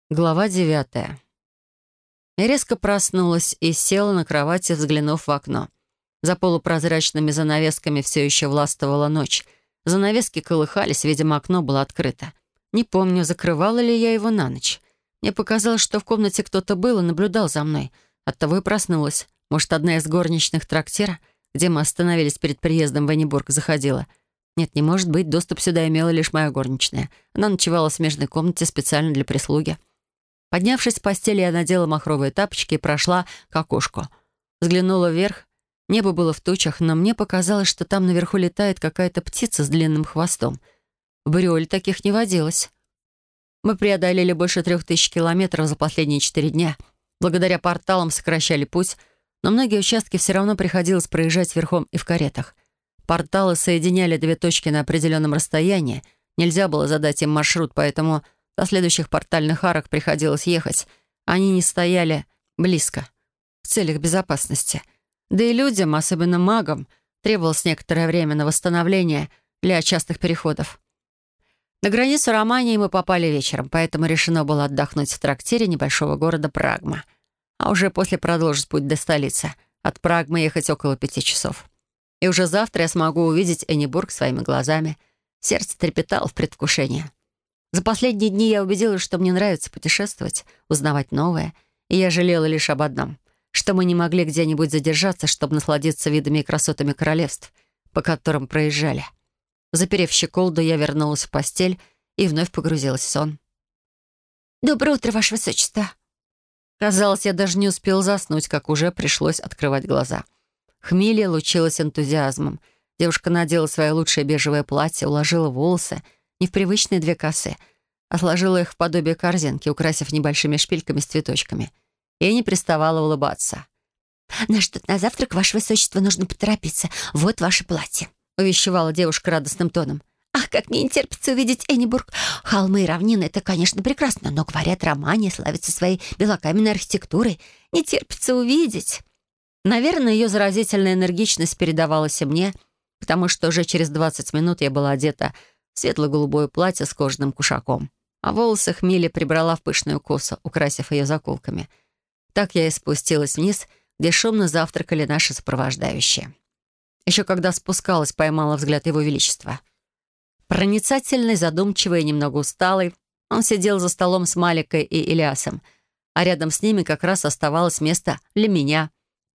Глава 9. Я резко проснулась и села на кровати, взглянув в окно. За полупрозрачными занавесками все еще властвовала ночь. Занавески колыхались, видимо, окно было открыто. Не помню, закрывала ли я его на ночь. Мне показалось, что в комнате кто-то был и наблюдал за мной. Оттого и проснулась. Может, одна из горничных трактира, где мы остановились перед приездом в Эннибург, заходила. Нет, не может быть, доступ сюда имела лишь моя горничная. Она ночевала в смежной комнате специально для прислуги. Поднявшись с постели, я надела махровые тапочки и прошла к окошку. Взглянула вверх. Небо было в тучах, но мне показалось, что там наверху летает какая-то птица с длинным хвостом. В Бриоле таких не водилось. Мы преодолели больше 3000 километров за последние 4 дня. Благодаря порталам сокращали путь, но многие участки все равно приходилось проезжать верхом и в каретах. Порталы соединяли две точки на определенном расстоянии. Нельзя было задать им маршрут, поэтому до следующих портальных арок приходилось ехать. Они не стояли близко, в целях безопасности. Да и людям, особенно магам, требовалось некоторое время на восстановление для частых переходов. На границу Романии мы попали вечером, поэтому решено было отдохнуть в трактире небольшого города Прагма. А уже после продолжить путь до столицы. От Прагмы ехать около 5 часов. И уже завтра я смогу увидеть Эннибург своими глазами. Сердце трепетало в предвкушении. За последние дни я убедилась, что мне нравится путешествовать, узнавать новое, и я жалела лишь об одном, что мы не могли где-нибудь задержаться, чтобы насладиться видами и красотами королевств, по которым проезжали. Заперев щеколду, я вернулась в постель и вновь погрузилась в сон. «Доброе утро, Ваше Высочество!» Казалось, я даже не успела заснуть, как уже пришлось открывать глаза. Хмелья лучилась энтузиазмом. Девушка надела свое лучшее бежевое платье, уложила волосы, не в привычные 2 косы, а сложила их в подобие корзинки, украсив небольшими шпильками с цветочками. И не переставала улыбаться. «Нас ждут на завтрак, Ваше Высочество, нужно поторопиться. Вот ваше платье», — увещевала девушка радостным тоном. «Ах, как мне не терпится увидеть Эннибург! Холмы и равнины — это, конечно, прекрасно, но, говорят, Романия славится своей белокаменной архитектурой. Не терпится увидеть». Наверное, ее заразительная энергичность передавалась и мне, потому что уже через 20 минут я была одета в светло-голубое платье с кожаным кушаком, а волосы Хмели прибрала в пышную косу, украсив ее заколками. Так я и спустилась вниз, где шумно завтракали наши сопровождающие. Еще когда спускалась, поймала взгляд Его Величества. Проницательный, задумчивый и немного усталый, он сидел за столом с Маликой и Илиасом, а рядом с ними как раз оставалось место для меня.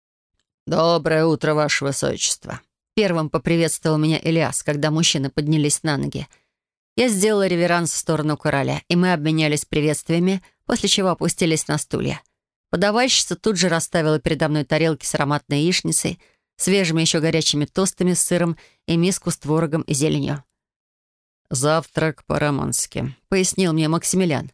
«Доброе утро, Ваше Высочество!» Первым поприветствовал меня Илиас, когда мужчины поднялись на ноги. Я сделала реверанс в сторону короля, и мы обменялись приветствиями, после чего опустились на стулья. Подавальщица тут же расставила передо мной тарелки с ароматной яичницей, свежими еще горячими тостами с сыром и миску с творогом и зеленью. «Завтрак по-романски», — пояснил мне Максимилиан.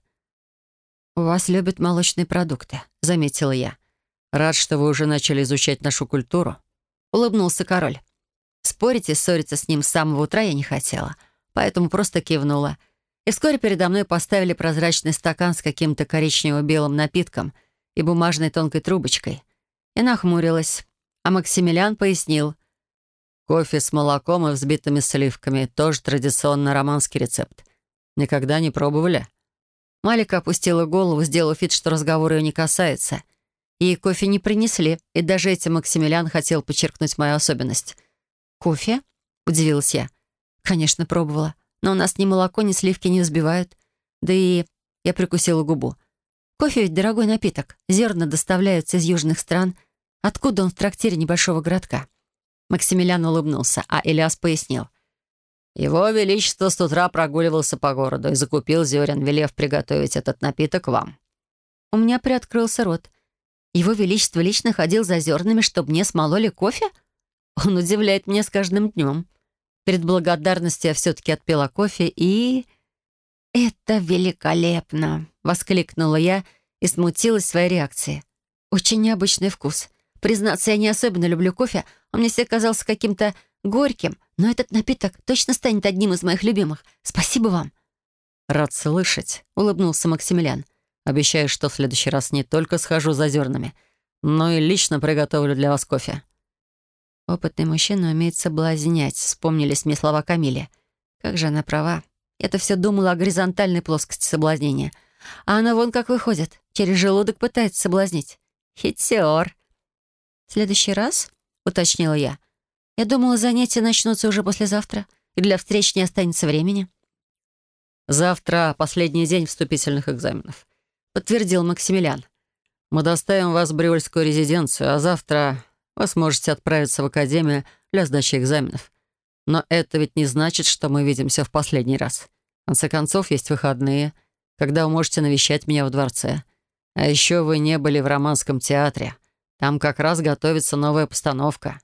«У вас любят молочные продукты», — заметила я. «Рад, что вы уже начали изучать нашу культуру», — улыбнулся король. Спорить и ссориться с ним с самого утра я не хотела, поэтому просто кивнула. И вскоре передо мной поставили прозрачный стакан с каким-то коричнево-белым напитком и бумажной тонкой трубочкой. И нахмурилась. А Максимилиан пояснил. «Кофе с молоком и взбитыми сливками — тоже традиционно романский рецепт. Никогда не пробовали?» Малика опустила голову, сделав вид, что разговор ее не касается. Ей кофе не принесли, и даже этим Максимилиан хотел подчеркнуть мою особенность. «Кофе?» — удивилась я. «Конечно, пробовала. Но у нас ни молоко, ни сливки не взбивают. Да и...» — я прикусила губу. «Кофе ведь дорогой напиток. Зерна доставляются из южных стран. Откуда он в трактире небольшого городка?» Максимилиан улыбнулся, а Илиас пояснил. «Его Величество с утра прогуливался по городу и закупил зерен, велев приготовить этот напиток вам». У меня приоткрылся рот. Его Величество лично ходил за зернами, чтобы мне смололи кофе? Он удивляет меня с каждым днем. Перед благодарностью я все-таки отпила кофе и... «Это великолепно!» — воскликнула я и смутилась своей реакцией. «Очень необычный вкус. Признаться, я не особенно люблю кофе. Он мне всегда казался каким-то горьким, но этот напиток точно станет одним из моих любимых. Спасибо вам!» «Рад слышать», — улыбнулся Максимилиан. «Обещаю, что в следующий раз не только схожу за зернами, но и лично приготовлю для вас кофе». «Опытный мужчина умеет соблазнять», — вспомнились мне слова Камили. Как же она права. Я-то все думала о горизонтальной плоскости соблазнения. А она вон как выходит. Через желудок пытается соблазнить. Хитер. «В следующий раз?» — уточнила я. «Я думала, занятия начнутся уже послезавтра, и для встреч не останется времени». «Завтра последний день вступительных экзаменов», — подтвердил Максимилиан. «Мы доставим вас в Бриольскую резиденцию, а завтра вы сможете отправиться в академию для сдачи экзаменов. Но это ведь не значит, что мы видимся в последний раз. В конце концов, есть выходные, когда вы можете навещать меня в дворце. А еще вы не были в Романском театре. Там как раз готовится новая постановка».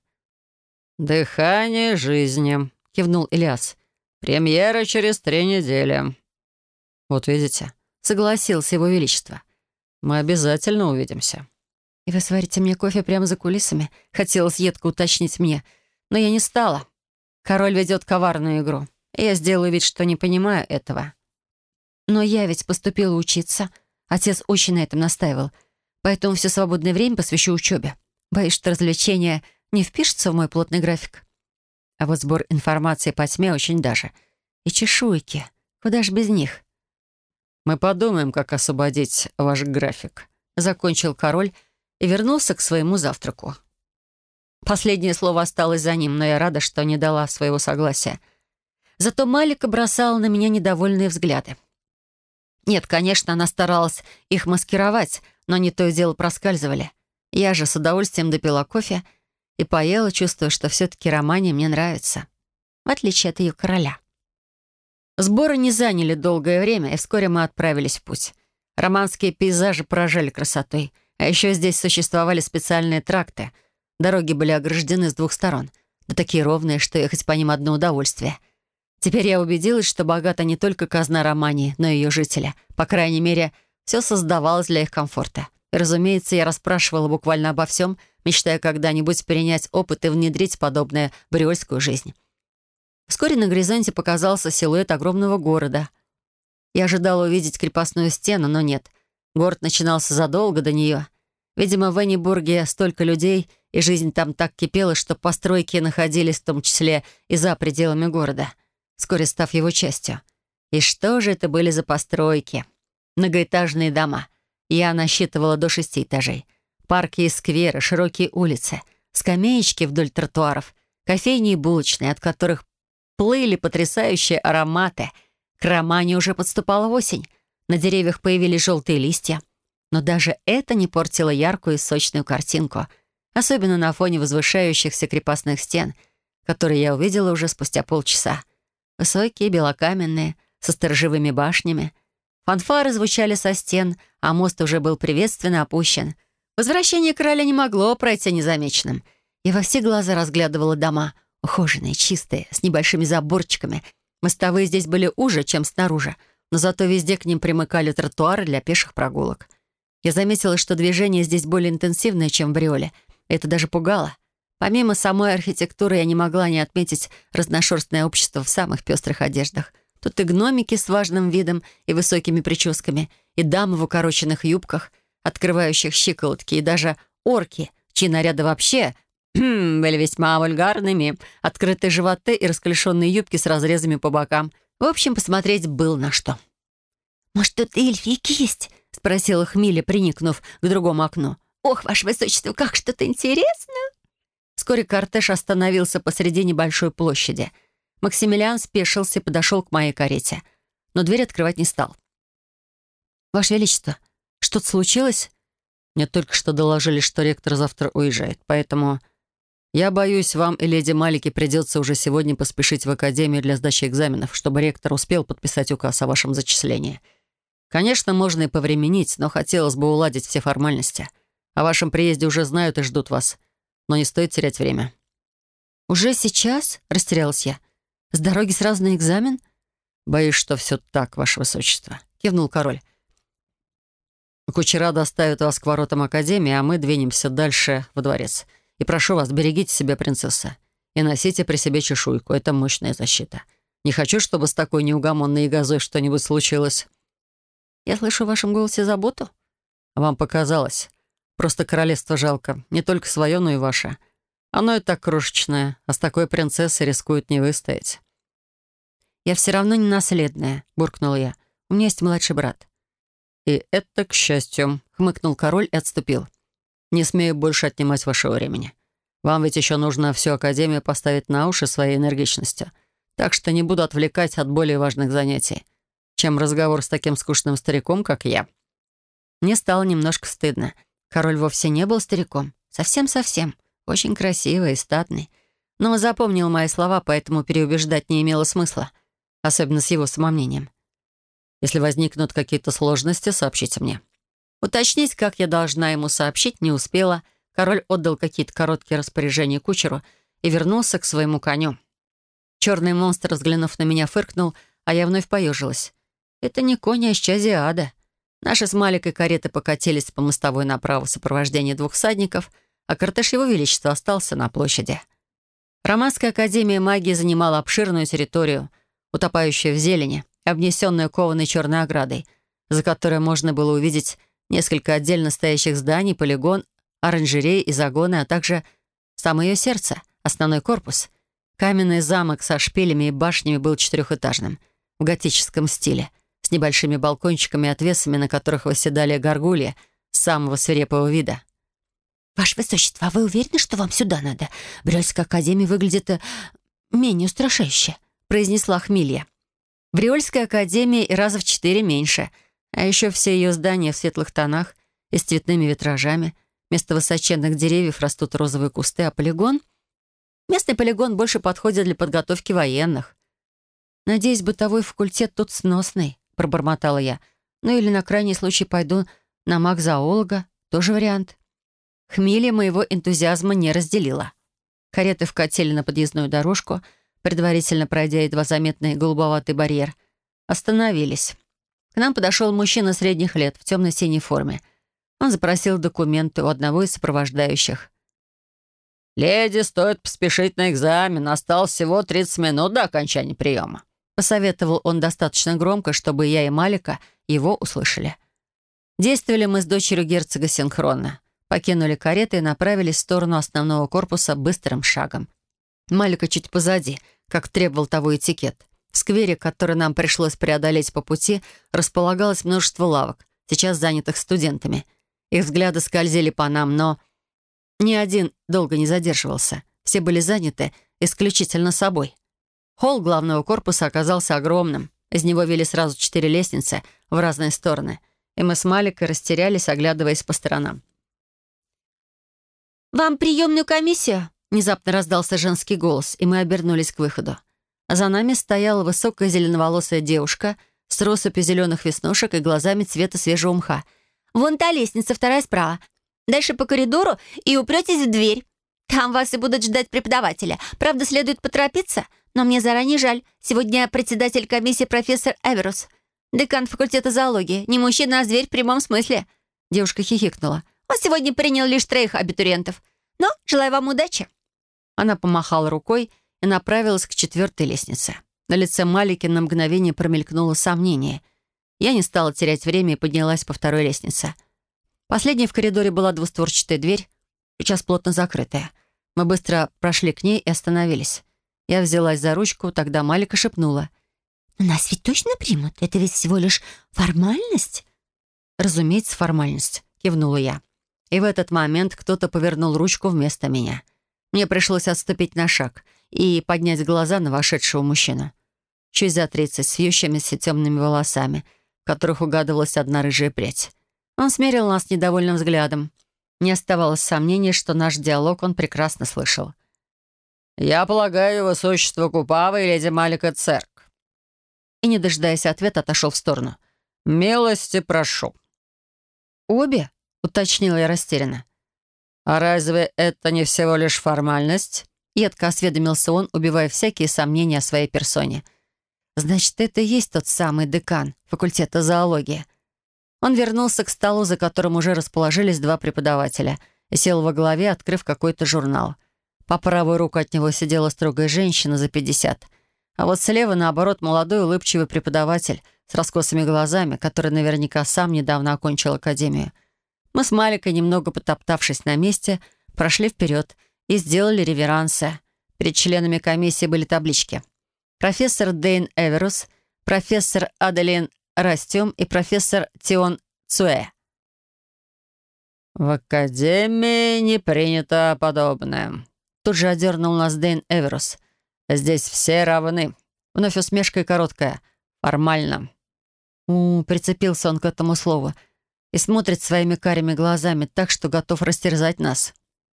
«Дыхание жизни», — кивнул Ильяс. «Премьера через 3 недели». «Вот видите», — согласился его величество. «Мы обязательно увидимся». «И вы сварите мне кофе прямо за кулисами?» — хотелось едко уточнить мне. Но я не стала. Король ведет коварную игру. И я сделаю вид, что не понимаю этого. Но я ведь поступила учиться. Отец очень на этом настаивал. Поэтому все свободное время посвящу учебе. Боюсь, что развлечения не впишутся в мой плотный график. А вот сбор информации по тьме очень даже. И чешуйки. Куда ж без них? «Мы подумаем, как освободить ваш график», — закончил король и вернулся к своему завтраку. Последнее слово осталось за ним, но я рада, что не дала своего согласия. Зато Малика бросала на меня недовольные взгляды. Нет, конечно, она старалась их маскировать, но не то и дело проскальзывали. Я же с удовольствием допила кофе и поела, чувствуя, что все-таки Романе мне нравится, в отличие от ее короля. Сборы не заняли долгое время, и вскоре мы отправились в путь. Романские пейзажи поражали красотой, а еще здесь существовали специальные тракты. Дороги были ограждены с 2 сторон, да такие ровные, что ехать по ним одно удовольствие. Теперь я убедилась, что богата не только казна Романии, но и ее жителя. По крайней мере, все создавалось для их комфорта. И, разумеется, я расспрашивала буквально обо всем, мечтая когда-нибудь перенять опыт и внедрить подобное в бриольскую жизнь. Вскоре на горизонте показался силуэт огромного города. Я ожидала увидеть крепостную стену, но нет. Город начинался задолго до нее. Видимо, в Эннибурге столько людей, и жизнь там так кипела, что постройки находились в том числе и за пределами города, вскоре став его частью. И что же это были за постройки? Многоэтажные дома. Я насчитывала до 6 этажей. Парки и скверы, широкие улицы, скамеечки вдоль тротуаров, кофейни и булочные, от которых плыли потрясающие ароматы. К Романе уже подступала осень. На деревьях появились желтые листья. Но даже это не портило яркую и сочную картинку, особенно на фоне возвышающихся крепостных стен, которые я увидела уже спустя полчаса. Высокие, белокаменные, со сторожевыми башнями. Фанфары звучали со стен, а мост уже был приветственно опущен. Возвращение короля не могло пройти незамеченным. Я во все глаза разглядывала дома, ухоженные, чистые, с небольшими заборчиками. Мостовые здесь были уже, чем снаружи, но зато везде к ним примыкали тротуары для пеших прогулок. Я заметила, что движение здесь более интенсивное, чем в Бриоле. Это даже пугало. Помимо самой архитектуры я не могла не отметить разношерстное общество в самых пестрых одеждах. Тут и гномики с важным видом и высокими прическами, и дамы в укороченных юбках, открывающих щиколотки, и даже орки, чьи наряды вообще были весьма вульгарными, открытые животы и расклешенные юбки с разрезами по бокам. В общем, посмотреть было на что. «Может, тут и эльфийки есть?» — спросила Хмиля, приникнув к другому окну. «Ох, ваше высочество, как что-то интересно!» Вскоре кортеж остановился посреди небольшой площади. Максимилиан спешился и подошел к моей карете, но дверь открывать не стал. «Ваше Величество, что-то случилось?» «Мне только что доложили, что ректор завтра уезжает, поэтому я боюсь, вам и леди Малике придется уже сегодня поспешить в академию для сдачи экзаменов, чтобы ректор успел подписать указ о вашем зачислении. Конечно, можно и повременить, но хотелось бы уладить все формальности. О вашем приезде уже знают и ждут вас, но не стоит терять время». «Уже сейчас?» — растерялась я. «С дороги сразу на экзамен?» «Боюсь, что все так, ваше высочество», — кивнул король. «Кучера доставят вас к воротам академии, а мы двинемся дальше во дворец. И прошу вас, берегите себя, принцесса, и носите при себе чешуйку. Это мощная защита. Не хочу, чтобы с такой неугомонной ягозой что-нибудь случилось». «Я слышу в вашем голосе заботу?» «Вам показалось. Просто королевство жалко. Не только свое, но и ваше. Оно и так крошечное, а с такой принцессой рискует не выстоять». «Я все равно не наследная», — буркнула я. «У меня есть младший брат». «И это к счастью», — хмыкнул король и отступил. «Не смею больше отнимать вашего времени. Вам ведь еще нужно всю Академию поставить на уши своей энергичностью, так что не буду отвлекать от более важных занятий, чем разговор с таким скучным стариком, как я». Мне стало немножко стыдно. Король вовсе не был стариком. Совсем-совсем. Очень красивый и статный. Но запомнил мои слова, поэтому переубеждать не имело смысла. Особенно с его самомнением. «Если возникнут какие-то сложности, сообщите мне». Уточнить, как я должна ему сообщить, не успела. Король отдал какие-то короткие распоряжения кучеру и вернулся к своему коню. Черный монстр, взглянув на меня, фыркнул, а я вновь поежилась. Это не конь, а исчадие ада. Наши с Маликой кареты покатились по мостовой направо в сопровождении 2 всадников, а кортеж Его Величества остался на площади. Романская академия магии занимала обширную территорию, утопающую в зелени, обнесенную кованой черной оградой, за которой можно было увидеть несколько отдельно стоящих зданий, полигон, оранжереи и загоны, а также само ее сердце, основной корпус. Каменный замок со шпилями и башнями был 4-этажным, в готическом стиле, с небольшими балкончиками и отвесами, на которых восседали горгульи самого свирепого вида. «Ваше Высочество, а вы уверены, что вам сюда надо? Брёльская академия выглядит менее устрашающе», — произнесла Хмилья. В Риольской академии и раза в 4 меньше, а еще все ее здания в светлых тонах и с цветными витражами. Вместо высоченных деревьев растут розовые кусты, а полигон? Местный полигон больше подходит для подготовки военных. «Надеюсь, бытовой факультет тут сносный», — пробормотала я. «Ну или на крайний случай пойду на маг-зоолога. Тоже вариант». Хмелья моего энтузиазма не разделила. Кареты вкатили на подъездную дорожку, предварительно пройдя едва заметный голубоватый барьер. Остановились. К нам подошел мужчина средних лет в темно-синей форме. Он запросил документы у одного из сопровождающих. «Леди, стоит поспешить на экзамен. Осталось всего 30 минут до окончания приема», — посоветовал он достаточно громко, чтобы я и Малика его услышали. Действовали мы с дочерью герцога синхронно. Покинули кареты и направились в сторону основного корпуса быстрым шагом. Малика чуть позади, как требовал того этикет. В сквере, который нам пришлось преодолеть по пути, располагалось множество лавок, сейчас занятых студентами. Их взгляды скользили по нам, но ни один долго не задерживался. Все были заняты исключительно собой. Холл главного корпуса оказался огромным. Из него вели сразу 4 лестницы в разные стороны. И мы с Маликой растерялись, оглядываясь по сторонам. «Вам приемную комиссию?» Внезапно раздался женский голос, и мы обернулись к выходу. А за нами стояла высокая зеленоволосая девушка с россыпью зеленых веснушек и глазами цвета свежего мха. «Вон та лестница, 2 справа. Дальше по коридору и упретесь в дверь. Там вас и будут ждать преподавателя. Правда, следует поторопиться, но мне заранее жаль. Сегодня председатель комиссии профессор Эверус, декан факультета зоологии. Не мужчина, а зверь в прямом смысле». Девушка хихикнула. «Он сегодня принял лишь 3 абитуриентов. Но желаю вам удачи». Она помахала рукой и направилась к 4-й лестнице. На лице Малики на мгновение промелькнуло сомнение. Я не стала терять время и поднялась по 2-й лестнице. Последней в коридоре была двустворчатая дверь, сейчас плотно закрытая. Мы быстро прошли к ней и остановились. Я взялась за ручку, тогда Малика шепнула. «Нас ведь точно примут? Это ведь всего лишь формальность?» «Разумеется, формальность», — кивнула я. И в этот момент кто-то повернул ручку вместо меня. Мне пришлось отступить на шаг и поднять глаза на вошедшего мужчину. Чуть за 30, с вьющимися темными волосами, в которых угадывалась одна рыжая прядь. Он смерил нас недовольным взглядом. Не оставалось сомнений, что наш диалог он прекрасно слышал. «Я полагаю, высочество Купава и леди Малика Церк». И, не дожидаясь ответа, отошел в сторону. «Милости прошу». «Обе?» — уточнила я растерянно. «А разве это не всего лишь формальность?» Едко осведомился он, убивая всякие сомнения о своей персоне. «Значит, это и есть тот самый декан факультета зоологии». Он вернулся к столу, за которым уже расположились 2 преподавателя, и сел во главе, открыв какой-то журнал. По правую руку от него сидела строгая женщина за 50, а вот слева, наоборот, молодой улыбчивый преподаватель с раскосыми глазами, который наверняка сам недавно окончил академию. Мы с Маликой, немного потоптавшись на месте, прошли вперед и сделали реверансы. Перед членами комиссии были таблички. Профессор Дейн Эверус, профессор Аделин Растем и профессор Тион Суэ. «В академии не принято подобное». Тут же одернул нас Дэйн Эверус. «Здесь все равны». Вновь усмешка и короткая. «Формально». Прицепился он к этому слову и смотрит своими карими глазами так, что готов растерзать нас.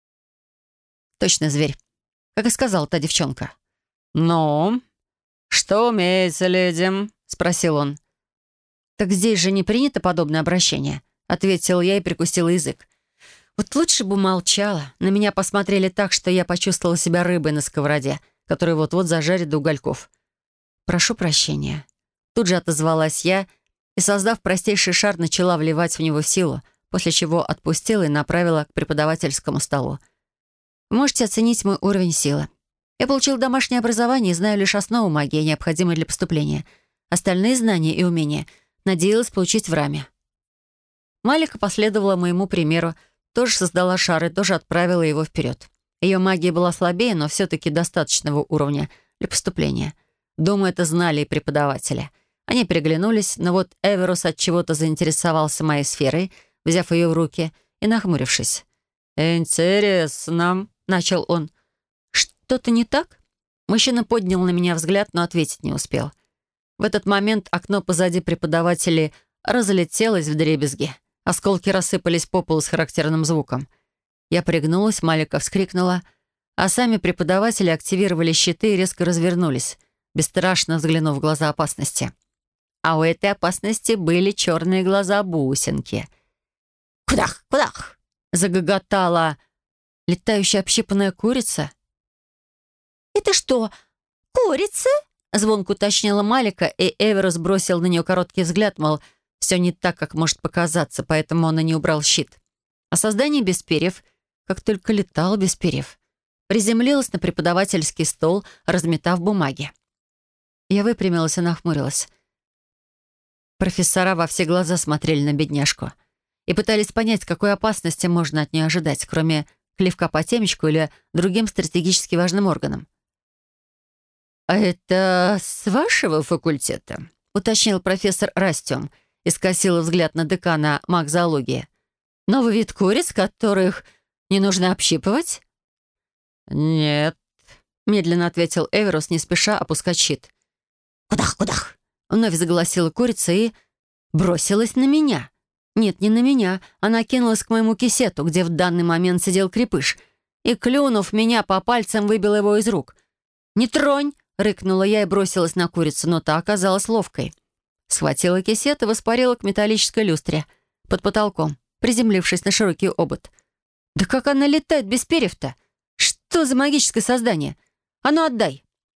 Точно зверь, как и сказала та девчонка. «Ну, что умеете, леди?» — спросил он. «Так здесь же не принято подобное обращение», — ответила я и прикусила язык. Вот лучше бы молчала. На меня посмотрели так, что я почувствовала себя рыбой на сковороде, которую вот-вот зажарят до угольков. «Прошу прощения». Тут же отозвалась я и, создав простейший шар, начала вливать в него силу, после чего отпустила и направила к преподавательскому столу. Вы можете оценить мой уровень силы. Я получил домашнее образование и знаю лишь основу магии, необходимой для поступления. Остальные знания и умения надеялась получить в раме. Малика последовала моему примеру, тоже создала шар и тоже отправила его вперед. Ее магия была слабее, но все-таки достаточного уровня для поступления. Думаю, это знали и преподаватели. Они переглянулись, но вот Эверус от чего-то заинтересовался моей сферой, взяв ее в руки и нахмурившись. «Интересно», — начал он. «Что-то не так?» Мужчина поднял на меня взгляд, но ответить не успел. В этот момент окно позади преподавателей разлетелось вдребезги. Осколки рассыпались по полу с характерным звуком. Я пригнулась, Малика вскрикнула, а сами преподаватели активировали щиты и резко развернулись, бесстрашно взглянув в глаза опасности. А у этой опасности были черные глаза-бусинки. «Кудах, кудах!» — загоготала летающая общипанная курица. «Это что, курица?» — звонко уточнила Малика, и Эверус бросил на нее короткий взгляд, мол, все не так, как может показаться, поэтому он и не убрал щит. А создание без перьев, как только летало без перьев, приземлилось на преподавательский стол, разметав бумаги. Я выпрямилась и нахмурилась. Профессора во все глаза смотрели на бедняжку и пытались понять, какой опасности можно от нее ожидать, кроме клевка по темечку или другим стратегически важным органам. «А это с вашего факультета?» — уточнил профессор Растем и скосил взгляд на декана магзоологии. «Новый вид куриц, которых не нужно общипывать?» «Нет», — медленно ответил Эверус, не спеша опускать щит. «Кудах, кудах!» — вновь заголосила курица и бросилась на меня. Нет, не на меня. Она кинулась к моему кисету, где в данный момент сидел крепыш, и, клюнув меня по пальцам, выбила его из рук. «Не тронь!» — рыкнула я и бросилась на курицу, но та оказалась ловкой. Схватила кисет и воспарила к металлической люстре под потолком, приземлившись на широкий обод. «Да как она летает без перьев-то? Что за магическое создание? А ну отдай!»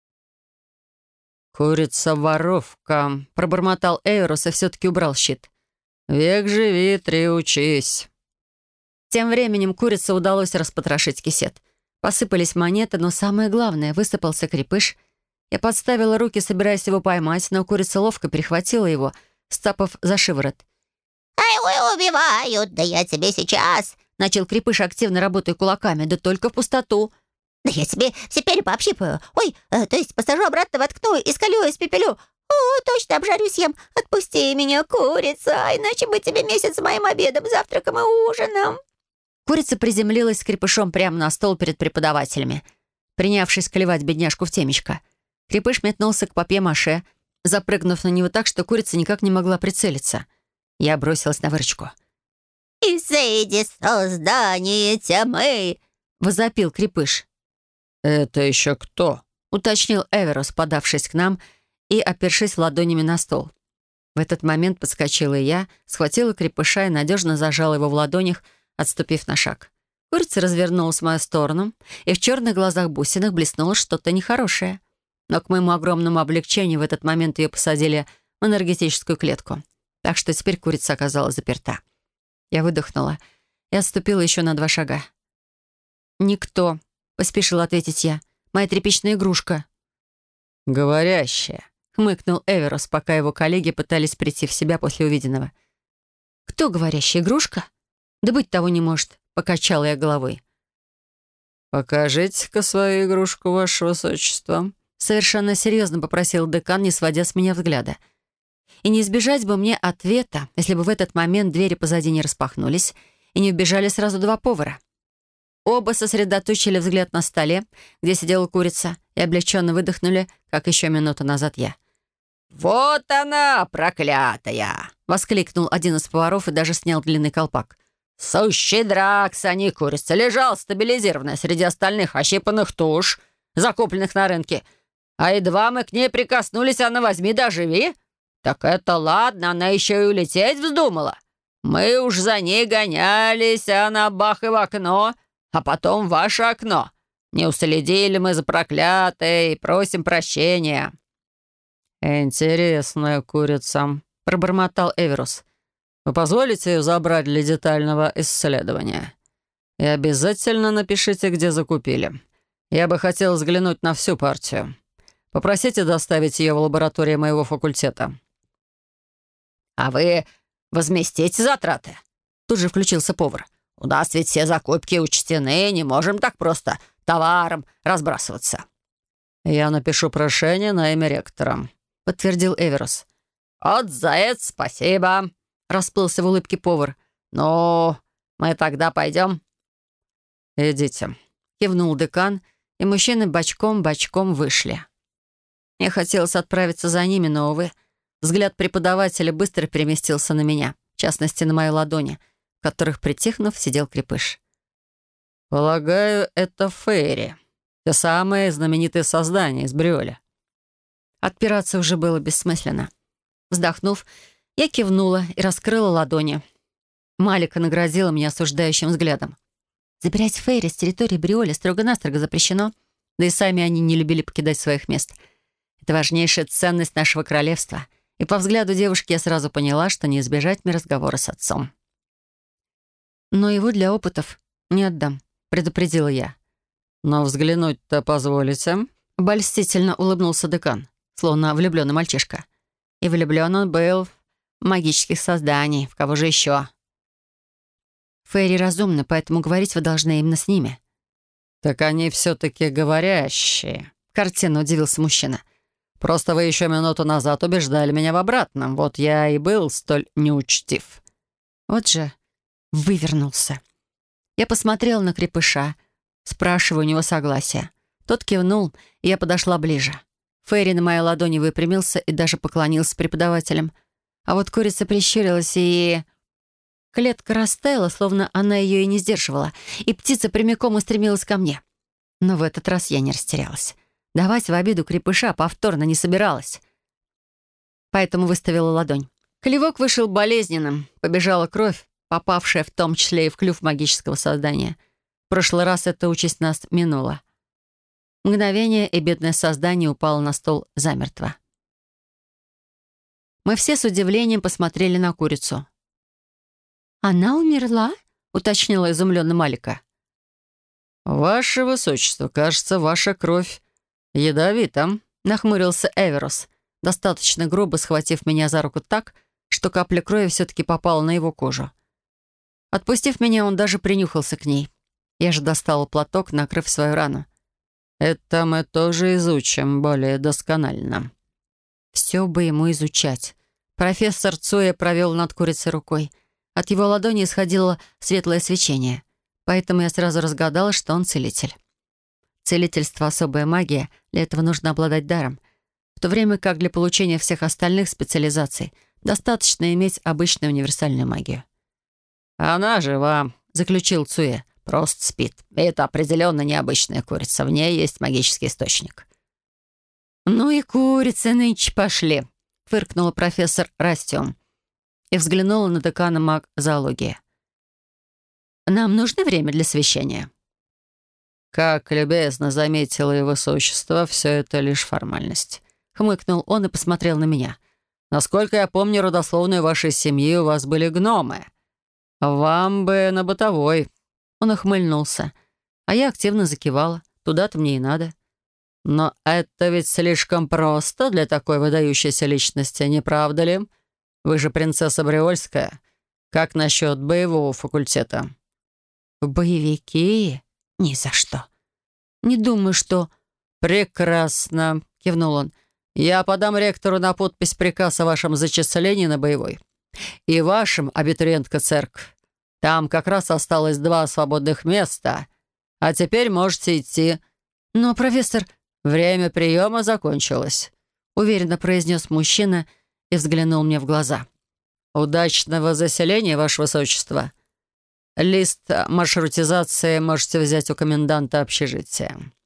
«Курица-воровка», — пробормотал Эйрус и все-таки убрал щит. «Век живи, три учись». Тем временем курице удалось распотрошить кисет. Посыпались монеты, но самое главное — высыпался крепыш. Я подставила руки, собираясь его поймать, но курица ловко перехватила его, сцапав за шиворот. «Ай, ой, убивают! Да я тебе сейчас!» — начал крепыш, активно работая кулаками, да только в пустоту. «Да я тебе все перья пообщипаю! Ой, то есть посажу обратно, воткну, исколю, испепелю! О, точно обжарюсь ем! Отпусти меня, курица, иначе бы тебе месяц с моим обедом, завтраком и ужином!» Курица приземлилась с крепышом прямо на стол перед преподавателями, принявшись клевать бедняжку в темечко. Крепыш метнулся к папье-маше, запрыгнув на него так, что курица никак не могла прицелиться. Я бросилась на выручку. «Изыди, создание тьмы!» — возопил крепыш. «Это еще кто?» — уточнил Эверус, подавшись к нам и опершись ладонями на стол. В этот момент подскочила и я, схватила крепыша и надежно зажала его в ладонях, отступив на шаг. Курица развернулась в мою сторону, и в черных глазах бусинах блеснуло что-то нехорошее. Но к моему огромному облегчению в этот момент ее посадили в энергетическую клетку. Так что теперь курица оказалась заперта. Я выдохнула и отступила еще на 2 шага. «Никто», — поспешила ответить я. «Моя тряпичная игрушка». «Говорящая», — хмыкнул Эверус, пока его коллеги пытались прийти в себя после увиденного. «Кто говорящая игрушка? Да быть того не может», — покачала я головой. «Покажите-ка свою игрушку, ваше высочество», — совершенно серьезно попросил декан, не сводя с меня взгляда. И не избежать бы мне ответа, если бы в этот момент двери позади не распахнулись и не вбежали сразу два повара. Оба сосредоточили взгляд на столе, где сидела курица, и облегченно выдохнули, как еще минуту назад я. «Вот она, проклятая!» — воскликнул один из поваров и даже снял длинный колпак. «Сущий дракс, а не курица, лежал стабилизированная среди остальных ощипанных туш, закупленных на рынке. А едва мы к ней прикоснулись, она возьми да живи. Так это ладно, она еще и улететь вздумала. Мы уж за ней гонялись, а она бах и в окно, а потом в ваше окно. Не уследили мы за проклятой и просим прощения». «Интересная курица», — пробормотал Эверус. «Вы позволите ее забрать для детального исследования? И обязательно напишите, где закупили. Я бы хотел взглянуть на всю партию. Попросите доставить ее в лабораторию моего факультета». «А вы возместите затраты?» Тут же включился повар. «У нас ведь все закупки учтены, не можем так просто товаром разбрасываться». «Я напишу прошение на имя ректора», — подтвердил Эверус. «От за это спасибо», — расплылся в улыбке повар. «Ну, мы тогда пойдем». «Идите», — кивнул декан, и мужчины бочком-бочком вышли. Мне хотелось отправиться за ними, но, увы, взгляд преподавателя быстро переместился на меня, в частности, на мои ладони, в которых, притихнув, сидел крепыш. «Полагаю, это Фейри, те самые знаменитые создания из Бриоля». Отпираться уже было бессмысленно. Вздохнув, я кивнула и раскрыла ладони. Малика наградила меня осуждающим взглядом. Забирать Фейри с территории Бриоля строго-настрого запрещено, да и сами они не любили покидать своих мест. Это важнейшая ценность нашего королевства, и по взгляду девушки я сразу поняла, что не избежать мне разговора с отцом. «Но его для опытов не отдам», — предупредила я. «Но взглянуть-то позволите?» — обольстительно улыбнулся декан, словно влюбленный мальчишка. И влюблен он был в магических созданий. В кого же еще? Фейри разумны, поэтому говорить вы должны именно с ними. «Так они все-таки говорящие», — картинно удивился мужчина. «Просто вы еще минуту назад убеждали меня в обратном. Вот я и был столь неучтив». Вот же вывернулся. Я посмотрела на крепыша, спрашивая у него согласия. Тот кивнул, и я подошла ближе. Фейри на моей ладони выпрямился и даже поклонился преподавателям. А вот курица прищурилась, и... Клетка растаяла, словно она ее и не сдерживала, и птица прямиком устремилась ко мне. Но в этот раз я не растерялась. Давать в обиду крепыша повторно не собиралась. Поэтому выставила ладонь. Клевок вышел болезненным, побежала кровь, попавшая в том числе и в клюв магического создания. В прошлый раз эта участь нас минула. Мгновение, и бедное создание упало на стол замертво. Мы все с удивлением посмотрели на курицу. «Она умерла?» — уточнила изумленно Малика. «Ваше высочество, кажется, ваша кровь ядовита», — нахмурился Эверус, достаточно грубо схватив меня за руку так, что капля крови все-таки попала на его кожу. Отпустив меня, он даже принюхался к ней. Я же достала платок, накрыв свою рану. «Это мы тоже изучим более досконально». Все бы ему изучать. Профессор Цуэ провел над курицей рукой. От его ладони исходило светлое свечение, поэтому я сразу разгадала, что он целитель. Целительство — особая магия, для этого нужно обладать даром, в то время как для получения всех остальных специализаций достаточно иметь обычную универсальную магию. «Она жива», — заключил Цуэ. «Просто спит. И это определенно необычная курица. В ней есть магический источник». «Ну и курицы нынче пошли», — фыркнула профессор Растиум и взглянула на декана маг-зоологии. «Нам нужно время для совещания?» «Как любезно заметило его высочество, все это лишь формальность», — хмыкнул он и посмотрел на меня. «Насколько я помню, родословную вашей семьи у вас были гномы. Вам бы на бытовой». Он ухмыльнулся, а я активно закивала. Туда-то мне и надо. «Но это ведь слишком просто для такой выдающейся личности, не правда ли? Вы же принцесса Бриольская. Как насчет боевого факультета?» «Боевики? Ни за что. Не думаю, что...» «Прекрасно», — кивнул он. Я подам ректору на подпись приказ о вашем зачислении на боевой. И вашим, абитуриентка церковь. Там как раз осталось 2 свободных места. А теперь можете идти». «Но, профессор...» «Время приема закончилось», — уверенно произнес мужчина и взглянул мне в глаза. «Удачного заселения, ваше высочество. Лист маршрутизации можете взять у коменданта общежития».